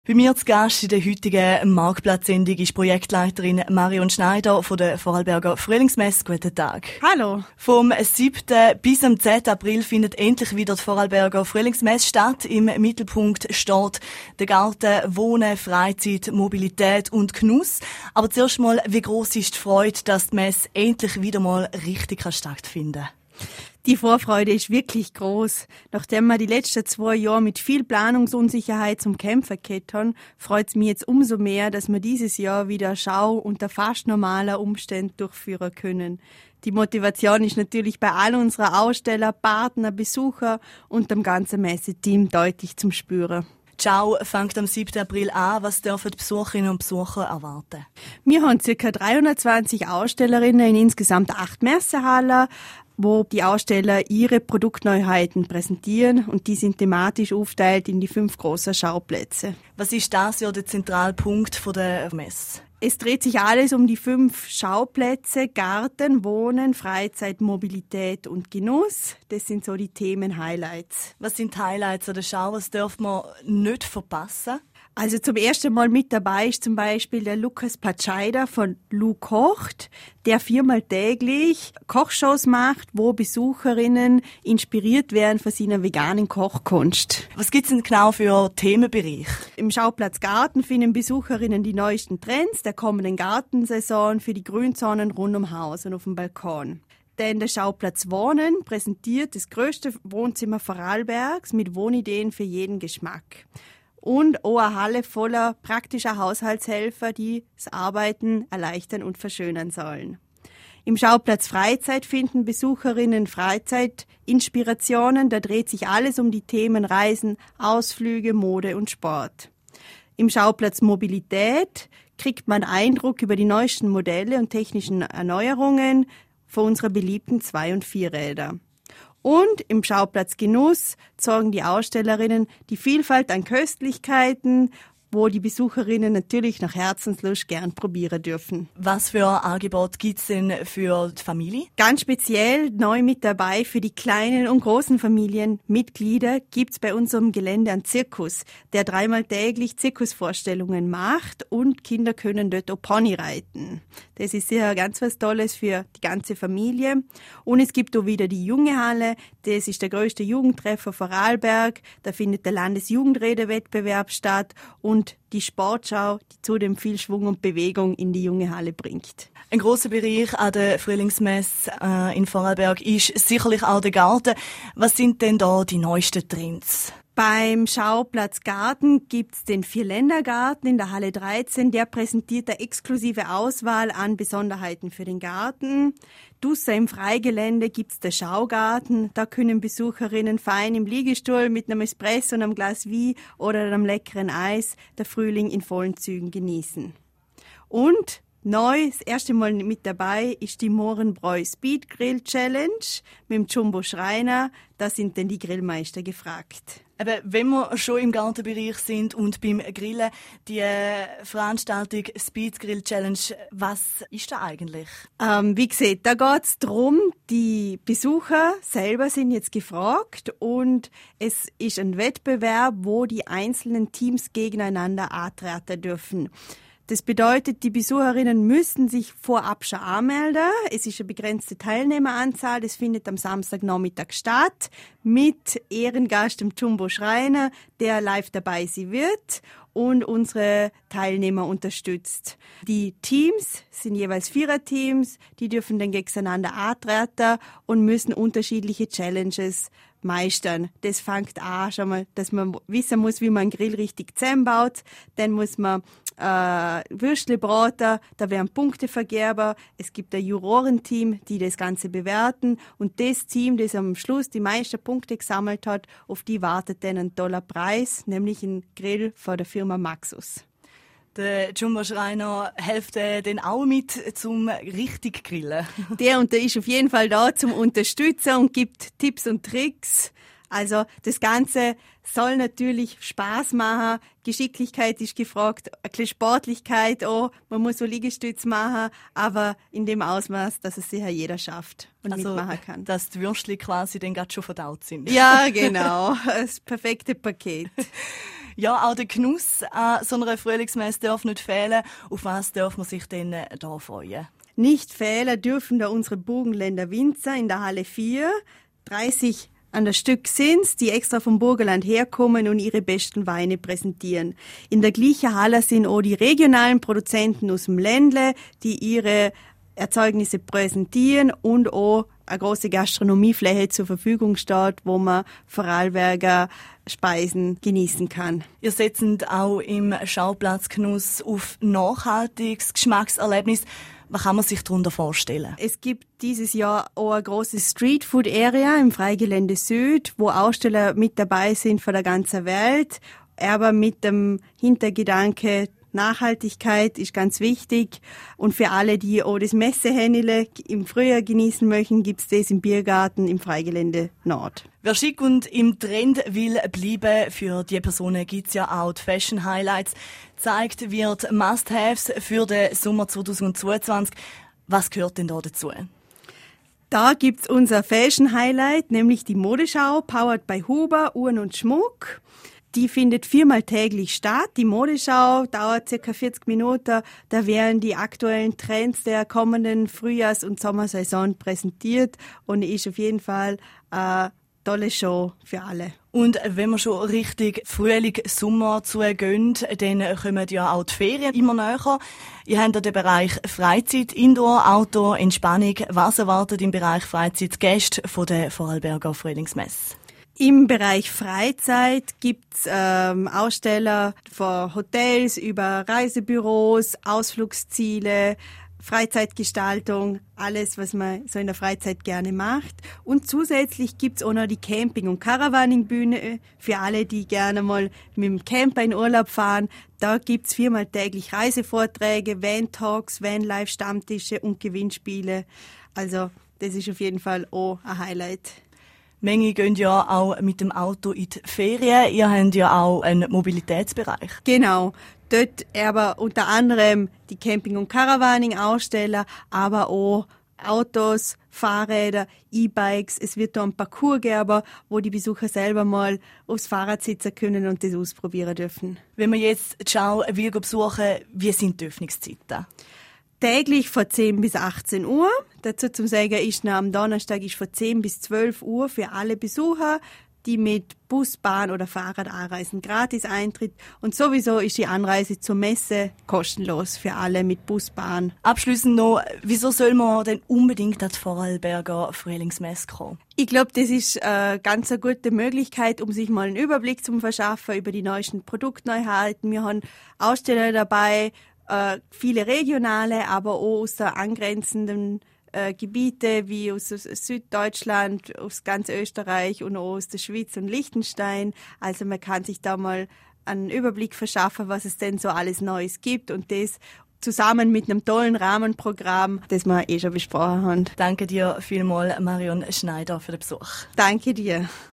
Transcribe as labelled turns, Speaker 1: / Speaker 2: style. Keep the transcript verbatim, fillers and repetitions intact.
Speaker 1: Bei mir zu Gast in der heutigen Marktplatzsendung ist Projektleiterin Marion Schneider von der Vorarlberger Frühlingsmesse. Guten Tag.
Speaker 2: Hallo.
Speaker 1: Vom siebten bis am zehnten April findet endlich wieder die Vorarlberger Frühlingsmesse statt. Im Mittelpunkt steht der Garten, Wohnen, Freizeit, Mobilität und Genuss. Aber zuerst mal, wie gross ist die Freude, dass die Messe endlich wieder mal richtig stattfinden kann?
Speaker 2: Die Vorfreude ist wirklich groß. Nachdem wir die letzten zwei Jahre mit viel Planungsunsicherheit zum Kämpfen gehabt haben, freut es mich jetzt umso mehr, dass wir dieses Jahr wieder Schau unter fast normalen Umständen durchführen können. Die Motivation ist natürlich bei all unseren Aussteller, Partner, Besucher und dem ganzen Messeteam deutlich zum Spüren.
Speaker 1: Die Schau fängt am siebten April an. Was dürfen die Besucherinnen und Besucher erwarten?
Speaker 2: Wir haben ca. dreihundertzwanzig Ausstellerinnen in insgesamt acht Messehallen, wo die Aussteller ihre Produktneuheiten präsentieren, und die sind thematisch aufgeteilt in die fünf großen Schauplätze.
Speaker 1: Was ist das ja der Zentralpunkt der Messe?
Speaker 2: Es dreht sich alles um die fünf Schauplätze: Garten, Wohnen, Freizeit, Mobilität und Genuss. Das sind so die Themen-Highlights.
Speaker 1: Was sind die Highlights an der Schau? Was darf man nicht verpassen?
Speaker 2: Also zum ersten Mal mit dabei ist zum Beispiel der Lukas Patscheider von Lu kocht, der viermal täglich Kochshows macht, wo Besucherinnen inspiriert werden von seiner veganen Kochkunst.
Speaker 1: Was gibt's denn genau für Themenbereich?
Speaker 2: Im Schauplatz Garten finden Besucherinnen die neuesten Trends der kommenden Gartensaison für die Grünzonen rund um Haus und auf dem Balkon. Denn der Schauplatz Wohnen präsentiert das grösste Wohnzimmer Vorarlbergs mit Wohnideen für jeden Geschmack. Und auch eine Halle voller praktischer Haushaltshelfer, die das Arbeiten erleichtern und verschönern sollen. Im Schauplatz Freizeit finden Besucherinnen Freizeitinspirationen. Da dreht sich alles um die Themen Reisen, Ausflüge, Mode und Sport. Im Schauplatz Mobilität kriegt man Eindruck über die neuesten Modelle und technischen Erneuerungen von unseren beliebten Zwei- und Vierräder. Und im Schauplatz Genuss zeigen die Ausstellerinnen die Vielfalt an Köstlichkeiten, wo die Besucherinnen natürlich nach Herzenslust gern probieren dürfen.
Speaker 1: Was für Angebot gibt's denn für die Familie?
Speaker 2: Ganz speziell neu mit dabei für die kleinen und großen Familienmitglieder gibt's bei unserem Gelände einen Zirkus, der dreimal täglich Zirkusvorstellungen macht, und Kinder können dort auch Pony reiten. Das ist sicher ganz was Tolles für die ganze Familie. Und es gibt auch wieder die Junge Halle. Das ist der größte Jugendtreffer Vorarlberg. Da findet der Landesjugendredewettbewerb statt und die Sportschau, die zudem viel Schwung und Bewegung in die Junge Halle bringt.
Speaker 1: Ein grosser Bereich an der Frühlingsmesse äh, in Vorarlberg ist sicherlich auch der Garten. Was sind denn da die neuesten Trends?
Speaker 2: Beim Schauplatz Garten gibt's den Vierländergarten in der Halle dreizehn. Der präsentiert eine exklusive Auswahl an Besonderheiten für den Garten. Draussen im Freigelände gibt's den Schaugarten. Da können Besucherinnen fein im Liegestuhl mit einem Espresso und einem Glas Wein oder einem leckeren Eis der Frühling in vollen Zügen genießen. Und neu, das erste Mal mit dabei, ist die Mohrenbräu Speed Grill Challenge mit dem Jumbo Schreiner. Da sind denn die Grillmeister gefragt.
Speaker 1: Aber wenn wir schon im Gartenbereich sind und beim Grillen, die Veranstaltung Speed Grill Challenge, was ist da eigentlich?
Speaker 2: Ähm, wie gesagt, da geht's drum, die Besucher selber sind jetzt gefragt, und es ist ein Wettbewerb, wo die einzelnen Teams gegeneinander antreten dürfen. Das bedeutet, die Besucherinnen müssen sich vorab schon anmelden. Es ist eine begrenzte Teilnehmeranzahl. Das findet am Samstagnachmittag statt mit Ehrengast dem Jumbo Schreiner, der live dabei sein wird und unsere Teilnehmer unterstützt. Die Teams sind jeweils Viererteams. Die dürfen dann gegeneinander antreten und müssen unterschiedliche Challenges meistern. Das fängt an schon mal, dass man wissen muss, wie man einen Grill richtig zusammenbaut. Dann muss man äh, Würstle braten, da werden Punkte vergeben. Es gibt ein Jurorenteam, die das Ganze bewerten. Und das Team, das am Schluss die meisten Punkte gesammelt hat, auf die wartet dann ein toller Preis, nämlich ein Grill von der Firma Maxus.
Speaker 1: Der Jumbo Schreiner hilft äh, dann auch mit zum richtig Grillen.
Speaker 2: Der und der ist auf jeden Fall da zum Unterstützen und gibt Tipps und Tricks. Also das Ganze soll natürlich Spaß machen. Geschicklichkeit ist gefragt, ein bisschen Sportlichkeit auch. Man muss so Liegestütze machen, aber in dem Ausmaß, dass es sicher jeder schafft und
Speaker 1: also,
Speaker 2: mitmachen kann.
Speaker 1: Dass die Würstchen quasi dann gerade schon verdaut sind.
Speaker 2: Ja, genau. Das perfekte Paket.
Speaker 1: Ja, auch der Genuss an so einer Frühlingsmesse darf nicht fehlen. Auf was darf man sich denn da freuen?
Speaker 2: Nicht fehlen dürfen da unsere Burgenländer Winzer in der Halle vier. dreißig an der Stück sind's, die extra vom Burgenland herkommen und ihre besten Weine präsentieren. In der gleichen Halle sind auch die regionalen Produzenten aus dem Ländle, die ihre Erzeugnisse präsentieren und auch eine große Gastronomiefläche zur Verfügung steht, wo man Vorarlberger Speisen genießen kann.
Speaker 1: Ihr setzt auch im Schauplatzgenuss auf nachhaltiges Geschmackserlebnis. Was kann man sich darunter vorstellen?
Speaker 2: Es gibt dieses Jahr auch eine große Streetfood-Area im Freigelände Süd, wo Aussteller mit dabei sind von der ganzen Welt, aber mit dem Hintergedanke, Nachhaltigkeit ist ganz wichtig. Und für alle, die auch das Messehändele im Frühjahr genießen möchten, gibt's das im Biergarten im Freigelände Nord.
Speaker 1: Wer schick und im Trend will bleiben, für die Personen gibt's ja auch die Fashion Highlights. Zeigt wird Must-Haves für den Sommer zweitausendzweiundzwanzig. Was gehört denn da dazu?
Speaker 2: Da gibt's unser Fashion Highlight, nämlich die Modeschau, powered by Huber, Uhren und Schmuck. Die findet viermal täglich statt. Die Modeschau dauert circa vierzig Minuten. Da werden die aktuellen Trends der kommenden Frühjahrs- und Sommersaison präsentiert und ist auf jeden Fall eine tolle Show für alle.
Speaker 1: Und wenn man schon richtig Frühling, Sommer zugehen, dann kommen ja auch die Ferien immer näher. Ihr habt ja den Bereich Freizeit, Indoor, Outdoor, Entspannung. Was erwartet im Bereich Freizeit Gäste von der Vorarlberger Frühlingsmesse?
Speaker 2: Im Bereich Freizeit gibt's ähm, Aussteller von Hotels über Reisebüros, Ausflugsziele, Freizeitgestaltung, alles, was man so in der Freizeit gerne macht. Und zusätzlich gibt's auch noch die Camping- und Caravaning-Bühne für alle, die gerne mal mit dem Camper in Urlaub fahren. Da gibt's viermal täglich Reisevorträge, Van-Talks, Van-Life-Stammtische und Gewinnspiele. Also das ist auf jeden Fall auch ein Highlight.
Speaker 1: Menge gehen ja auch mit dem Auto in die Ferien. Ihr habt ja auch einen Mobilitätsbereich.
Speaker 2: Genau. Dort aber unter anderem die Camping- und Caravaning-Aussteller, aber auch Autos, Fahrräder, E-Bikes. Es wird da ein Parcours geben, wo die Besucher selber mal aufs Fahrrad sitzen können und das ausprobieren dürfen.
Speaker 1: Wenn wir jetzt die Schau will besuchen, wie sind die Öffnungszeiten?
Speaker 2: Täglich von zehn bis achtzehn Uhr. Dazu zum Sagen ist noch am Donnerstag ist von zehn bis zwölf Uhr für alle Besucher, die mit Bus, Bahn oder Fahrrad anreisen. Gratis Eintritt. Und sowieso ist die Anreise zur Messe kostenlos für alle mit Bus, Bahn.
Speaker 1: Abschließend noch, wieso soll man denn unbedingt an die Vorarlberger Frühlingsmesse kommen?
Speaker 2: Ich glaube, das ist eine ganz eine gute Möglichkeit, um sich mal einen Überblick zu verschaffen über die neuesten Produktneuheiten. Wir haben Aussteller dabei, äh, viele regionale, aber auch aus der angrenzenden äh, Gebiete wie aus, aus Süddeutschland, aus ganz Österreich und auch aus der Schweiz und Liechtenstein. Also man kann sich da mal einen Überblick verschaffen, was es denn so alles Neues gibt und das zusammen mit einem tollen Rahmenprogramm, das wir eh schon besprochen haben.
Speaker 1: Danke dir vielmals, Marion Schneider, für den Besuch.
Speaker 2: Danke dir.